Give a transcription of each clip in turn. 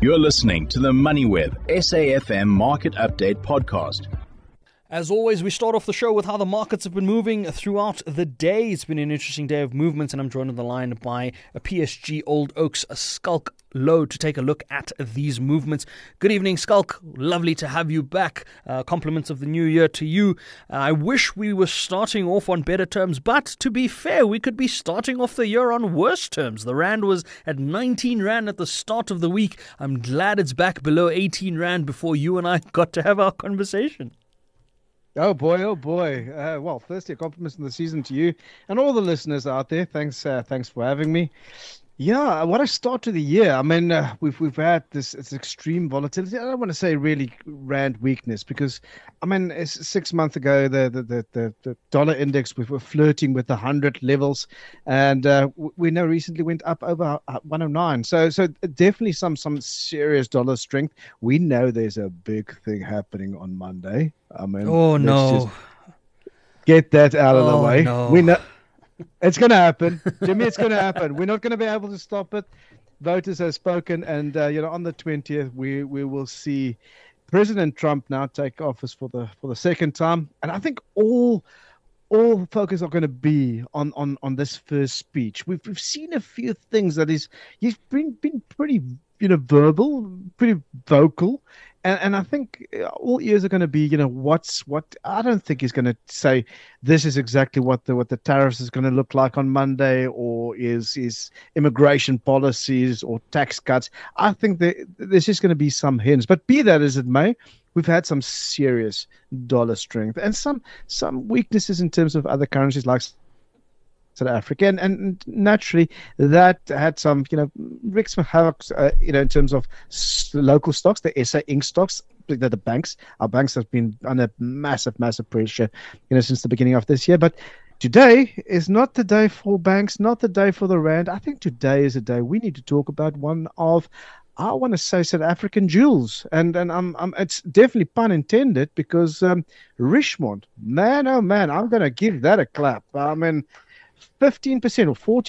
You're listening to the MoneyWeb SAFM Market Update Podcast. As always, we start off the show with how the markets have been moving throughout the day. It's been an interesting day of movements, and I'm joined on the line by a PSG Old Oaks Skulk Low to take a look at these movements. Good evening, Skulk. Lovely to have you back. Compliments of the new year to you. I wish we were starting off on better terms, but to be fair, we could be starting off the year on worse terms. The Rand was at 19 Rand at the start of the week. I'm glad it's back below 18 Rand before you and I got to have our conversation. Oh boy. Well, firstly, a compliment in the season to you and all the listeners out there. Thanks for having me. Yeah, what a start to the year. I mean, we've had this extreme volatility. I don't want to say really Rand weakness because, I mean, 6 months ago, the dollar index, we were flirting with the 100 levels, and we know recently went up over 109. So definitely some serious dollar strength. We know there's a big thing happening on Monday. I mean, let's just get that out of the way. No. We know. It's going to happen, Jimmy. It's going to happen. We're not going to be able to stop it. Voters have spoken, and on the 20th, we will see President Trump now take office for the second time. And I think all focus are going to be on this first speech. We've seen a few things that he's been pretty verbal, pretty vocal. And I think all ears are going to be, what I don't think he's going to say this is exactly what the tariffs is going to look like on Monday, or is immigration policies or tax cuts. I think there's just going to be some hints. But be that as it may, we've had some serious dollar strength and some weaknesses in terms of other currencies like South Africa, and naturally that had some, wreaked some havoc, in terms of local stocks, the SA Inc. stocks, the banks. Our banks have been under massive pressure, since the beginning of this year. But today is not the day for banks, not the day for the Rand. I think today is a day we need to talk about one of, I want to say, South African jewels, and it's definitely pun intended, because Richemont, man, oh man, I'm going to give that a clap. I mean, 15% or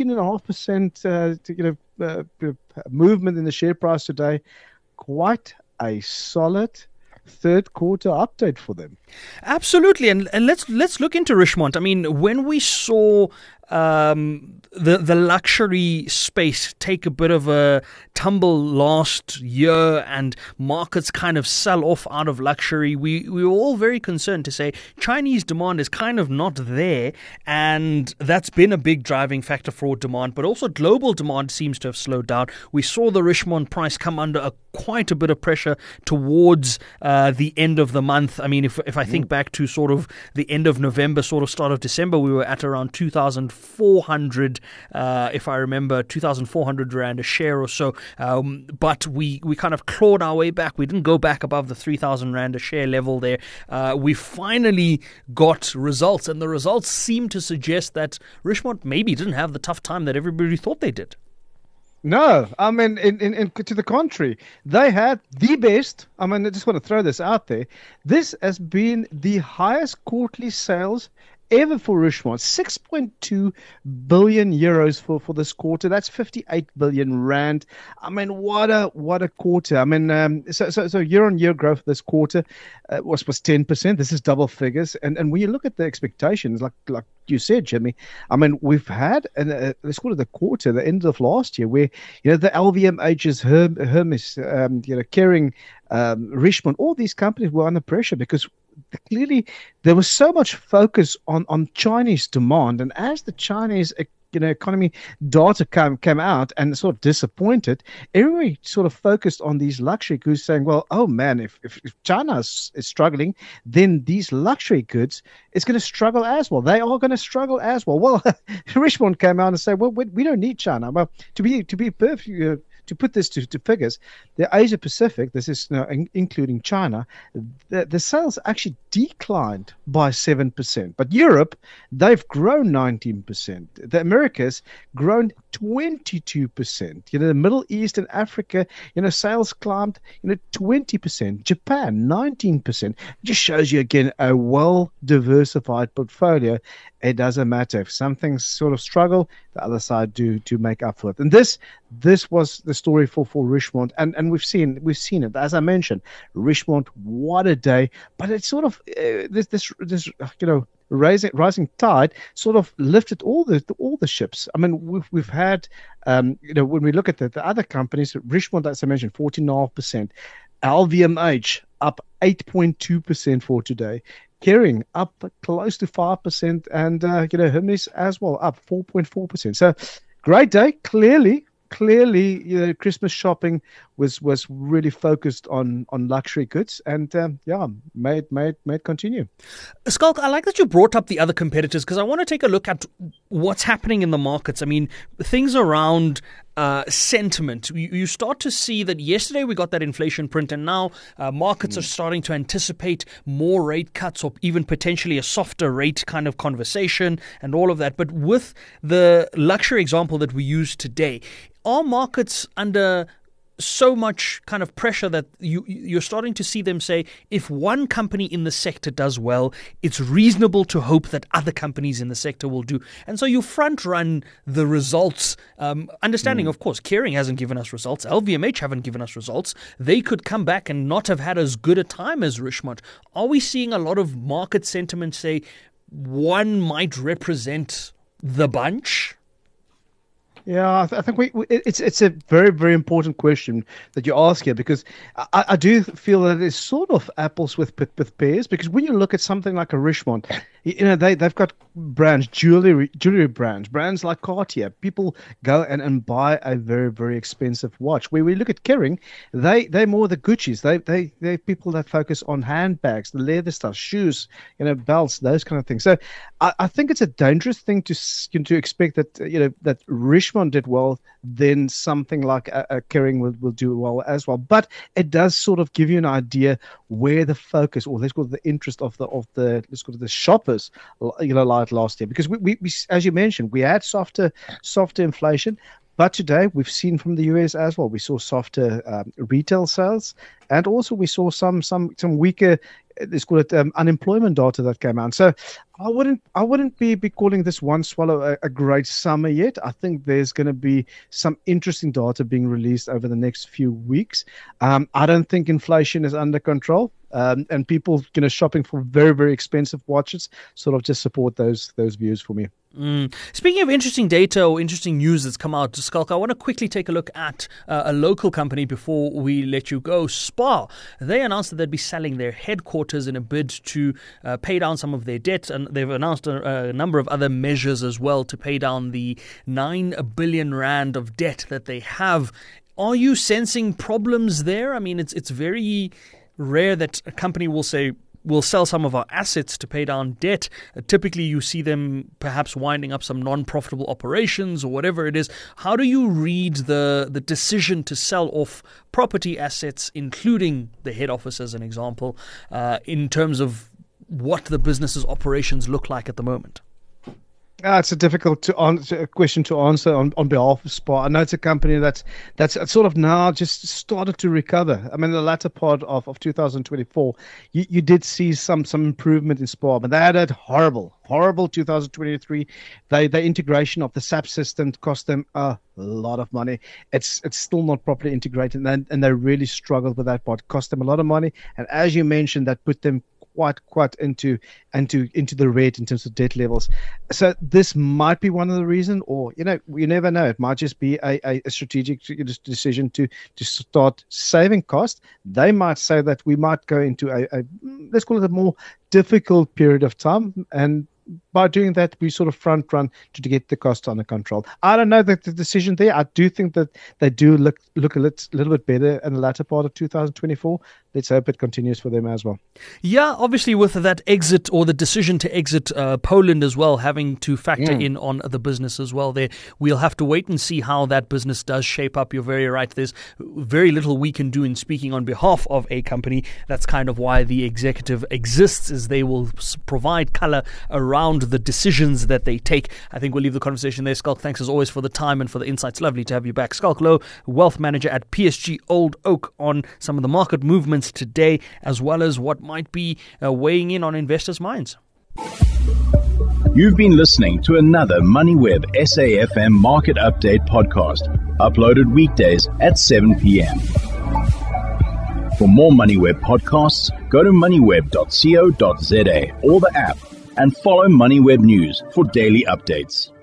14.5% movement in the share price today. Quite a solid third quarter update for them. Absolutely, and let's look into Richemont. I mean, when we saw the luxury space take a bit of a tumble last year and markets kind of sell off out of luxury, we were all very concerned to say Chinese demand is kind of not there, and that's been a big driving factor for demand, but also global demand seems to have slowed down. We saw the Richemont price come under quite a bit of pressure towards the end of the month. I mean, if I think back to sort of the end of November, sort of start of December, we were at around 2,400, if I remember, 2,400 Rand a share or so. But we kind of clawed our way back. We didn't go back above the 3,000 Rand a share level there. We finally got results, and the results seem to suggest that Richemont maybe didn't have the tough time that everybody thought they did. No, I mean, to the contrary, they had the best. I mean, I just want to throw this out there. This has been the highest quarterly sales ever for Richemont. 6.2 billion euros for this quarter. That's 58 billion Rand. I mean, what a quarter. I mean, so year-on-year growth this quarter was 10%. This is double figures. And when you look at the expectations, like you said, Jimmy, I mean, we've had, let's call it the quarter, the end of last year, where, the LVMHs, Hermes, Kering, Richemont, all these companies were under pressure because clearly there was so much focus on Chinese demand, and as the Chinese economy data came out and sort of disappointed, everybody sort of focused on these luxury goods, saying, well, oh man, if China is struggling, then these luxury goods is going to struggle as well. They are going to struggle as well. Well, Richemont came out and said, well, we don't need China. Well, to be perfect, to put this to figures, the Asia Pacific, this is including China, the sales actually declined by 7%. But Europe, they've grown 19%. The Americas grown 22%. The Middle East and Africa, sales climbed 20%. Japan 19%. It just shows you again a well-diversified portfolio. It doesn't matter if some things sort of struggle, the other side do make up for it. And this was the story for Richemont, and we've seen it. As I mentioned, Richemont, what a day! But it's sort of this rising tide sort of lifted all the ships. I mean, we've had when we look at the other companies, Richemont, as I mentioned, 14.5%, LVMH up 8.2% for today. Kering up close to 5%, and Hermes as well up 4.4%. So great day. Clearly, Christmas shopping was really focused on luxury goods, and may it continue. Schalk, I like that you brought up the other competitors, because I want to take a look at what's happening in the markets. I mean, things around sentiment. You start to see that yesterday we got that inflation print, and now markets are starting to anticipate more rate cuts, or even potentially a softer rate kind of conversation and all of that. But with the luxury example that we used today, are markets under so much kind of pressure that you're starting to see them say, if one company in the sector does well, it's reasonable to hope that other companies in the sector will do. And so you front run the results, understanding, of course, Kering hasn't given us results. LVMH haven't given us results. They could come back and not have had as good a time as Richemont. Are we seeing a lot of market sentiment say one might represent the bunch? Yeah, I think it's a very, very important question that you ask here, because I do feel that it's sort of apples with pears, because when you look at something like a Richemont, they've got brands, jewelry brands like Cartier. People go and buy a very, very expensive watch. Where we look at Kering, they're more the Gucci's. They're people that focus on handbags, the leather stuff, shoes, belts, those kind of things. So I think it's a dangerous thing to expect that that Richemont did well, then something like a Kering will do well as well. But it does sort of give you an idea where the focus, or let's call it the interest of the let's call it the shoppers, like last year. Because we as you mentioned, we had softer inflation. But today, we've seen from the US as well, we saw softer retail sales, and also we saw some weaker, let's call it unemployment data that came out. So I wouldn't be calling this one swallow a great summer yet. I think there's going to be some interesting data being released over the next few weeks. I don't think inflation is under control. And people, shopping for very, very expensive watches sort of just support those views for me. Speaking of interesting data or interesting news that's come out, Schalk, I want to quickly take a look at a local company before we let you go. SPAR. They announced that they'd be selling their headquarters in a bid to pay down some of their debt, and they've announced a number of other measures as well to pay down the 9 billion rand of debt that they have. Are you sensing problems there? I mean, it's very rare that a company will say, we'll sell some of our assets to pay down debt. Typically, you see them perhaps winding up some non-profitable operations or whatever it is. How do you read the decision to sell off property assets, including the head office as an example, in terms of what the business's operations look like at the moment? It's a difficult question to answer on behalf of SPAR. I know it's a company that's sort of now just started to recover. I mean, the latter part of 2024, you did see some improvement in SPAR, but they had a horrible 2023. The integration of the SAP system cost them a lot of money. It's still not properly integrated, and they really struggled with that part. It cost them a lot of money, and as you mentioned, that put them quite into the red in terms of debt levels. So this might be one of the reasons, or you never know. It might just be a strategic decision to start saving costs. They might say that we might go into a let's call it a more difficult period of time, and by doing that, we sort of front run to get the cost under control. I don't know the decision there. I do think that they do look a little bit better in the latter part of 2024. Let's hope it continues for them as well. Yeah, obviously with that exit or the decision to exit Poland as well, having to factor in on the business as well there. We'll have to wait and see how that business does shape up. You're very right. There's very little we can do in speaking on behalf of a company. That's kind of why the executive exists, is they will provide color around the decisions that they take. I think we'll leave the conversation there. Schalk, thanks as always for the time and for the insights. Lovely to have you back. Schalk Louw, Wealth Manager at PSG Old Oak, on some of the market movements today, as well as what might be weighing in on investors' minds. You've been listening to another MoneyWeb SAFM Market Update podcast, uploaded weekdays at 7 p.m. For more MoneyWeb podcasts, go to moneyweb.co.za or the app and follow MoneyWeb News for daily updates.